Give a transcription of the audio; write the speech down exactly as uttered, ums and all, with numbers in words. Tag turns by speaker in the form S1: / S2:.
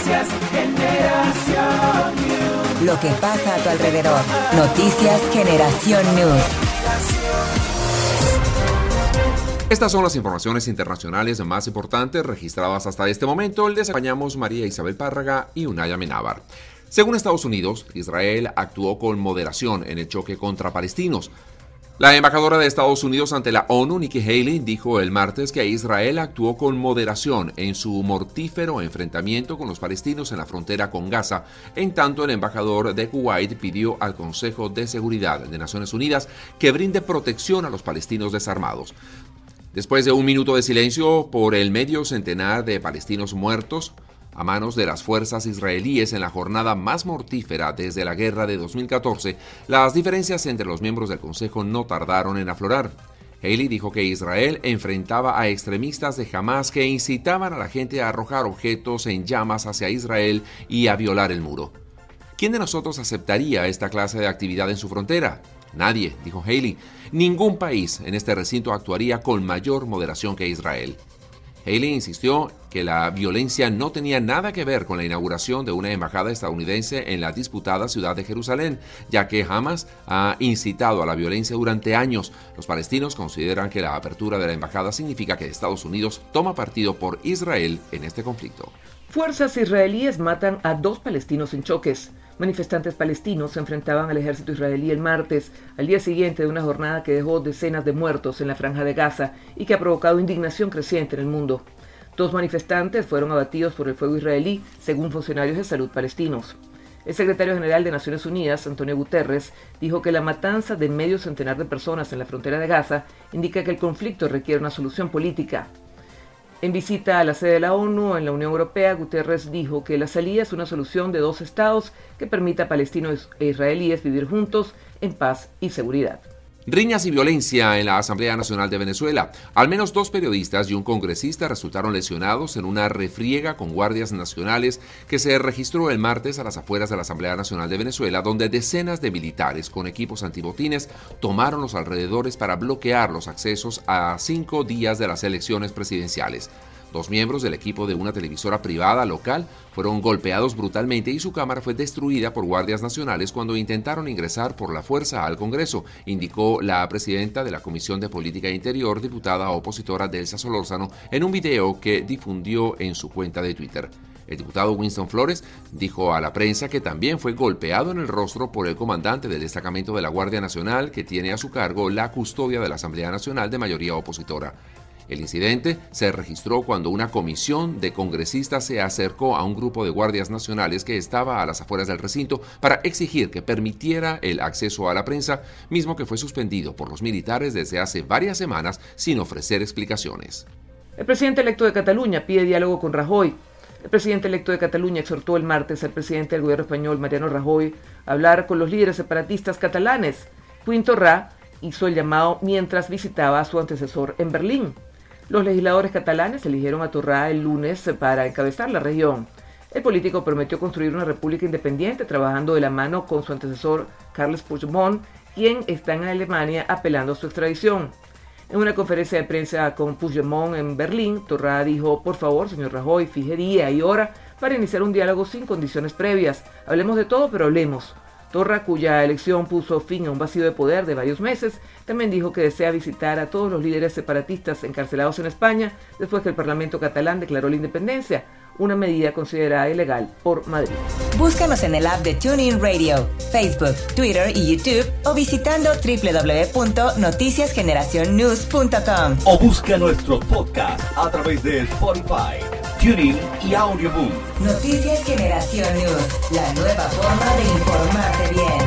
S1: Noticias Generación News.
S2: Lo que pasa a tu alrededor. Noticias Generación News.
S3: Estas son las informaciones internacionales más importantes registradas hasta este momento. Les acompañamos María Isabel Párraga y Unaya Menábar. Según Estados Unidos, Israel actuó con moderación en el choque contra palestinos. La embajadora de Estados Unidos ante la ONU, Nikki Haley, dijo el martes que Israel actuó con moderación en su mortífero enfrentamiento con los palestinos en la frontera con Gaza, en tanto el embajador de Kuwait pidió al Consejo de Seguridad de Naciones Unidas que brinde protección a los palestinos desarmados. Después de un minuto de silencio por el medio centenar de palestinos muertos a manos de las fuerzas israelíes en la jornada más mortífera desde la guerra de dos mil catorce, las diferencias entre los miembros del Consejo no tardaron en aflorar. Haley dijo que Israel enfrentaba a extremistas de Hamas que incitaban a la gente a arrojar objetos en llamas hacia Israel y a violar el muro. ¿Quién de nosotros aceptaría esta clase de actividad en su frontera? Nadie, dijo Haley. Ningún país en este recinto actuaría con mayor moderación que Israel. Haley insistió que la violencia no tenía nada que ver con la inauguración de una embajada estadounidense en la disputada ciudad de Jerusalén, ya que Hamas ha incitado a la violencia durante años. Los palestinos consideran que la apertura de la embajada significa que Estados Unidos toma partido por Israel en este conflicto.
S4: Fuerzas israelíes matan a dos palestinos en choques. Manifestantes palestinos se enfrentaban al ejército israelí el martes, al día siguiente de una jornada que dejó decenas de muertos en la franja de Gaza y que ha provocado indignación creciente en el mundo. Dos manifestantes fueron abatidos por el fuego israelí, según funcionarios de salud palestinos. El secretario general de Naciones Unidas, Antonio Guterres, dijo que la matanza de medio centenar de personas en la frontera de Gaza indica que el conflicto requiere una solución política. En visita a la sede de la ONU en la Unión Europea, Guterres dijo que la salida es una solución de dos estados que permita a palestinos e israelíes vivir juntos en paz y seguridad.
S3: Riñas y violencia en la Asamblea Nacional de Venezuela. Al menos dos periodistas y un congresista resultaron lesionados en una refriega con guardias nacionales que se registró el martes a las afueras de la Asamblea Nacional de Venezuela, donde decenas de militares con equipos antibotines tomaron los alrededores para bloquear los accesos a cinco días de las elecciones presidenciales. Dos miembros del equipo de una televisora privada local fueron golpeados brutalmente y su cámara fue destruida por guardias nacionales cuando intentaron ingresar por la fuerza al Congreso, indicó la presidenta de la Comisión de Política Interior, diputada opositora Delsa Solórzano, en un video que difundió en su cuenta de Twitter. El diputado Winston Flores dijo a la prensa que también fue golpeado en el rostro por el comandante del destacamento de la Guardia Nacional que tiene a su cargo la custodia de la Asamblea Nacional de mayoría opositora. El incidente se registró cuando una comisión de congresistas se acercó a un grupo de guardias nacionales que estaba a las afueras del recinto para exigir que permitiera el acceso a la prensa, mismo que fue suspendido por los militares desde hace varias semanas sin ofrecer explicaciones.
S4: El presidente electo de Cataluña pide diálogo con Rajoy. El presidente electo de Cataluña exhortó el martes al presidente del gobierno español, Mariano Rajoy, a hablar con los líderes separatistas catalanes. Quim Torra hizo el llamado mientras visitaba a su antecesor en Berlín. Los legisladores catalanes eligieron a Torra el lunes para encabezar la región. El político prometió construir una república independiente trabajando de la mano con su antecesor Carles Puigdemont, quien está en Alemania apelando a su extradición. En una conferencia de prensa con Puigdemont en Berlín, Torra dijo: por favor, señor Rajoy, fije día y hora para iniciar un diálogo sin condiciones previas. Hablemos de todo, pero hablemos. Torra, cuya elección puso fin a un vacío de poder de varios meses, también dijo que desea visitar a todos los líderes separatistas encarcelados en España después que el Parlamento catalán declaró la independencia, una medida considerada ilegal por Madrid.
S2: Búscanos en el app de TuneIn Radio, Facebook, Twitter y YouTube o visitando doble u doble u doble u punto noticias generación news punto com.
S5: O busca nuestros podcasts a través de Spotify, TuneIn y Audioboom.
S2: Noticias Generación News, la nueva forma de informarte bien.